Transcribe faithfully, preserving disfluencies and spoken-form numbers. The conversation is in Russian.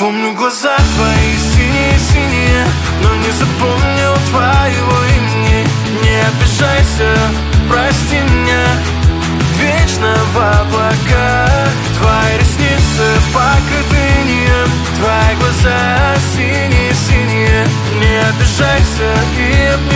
Помню глаза твои синие-синие, но не запомнил твоего имени. Не обижайся, прости меня. Вечно в облаках твои ресницы покрыты инеем, твои глаза синие-синие. Не обижайся и обнимай.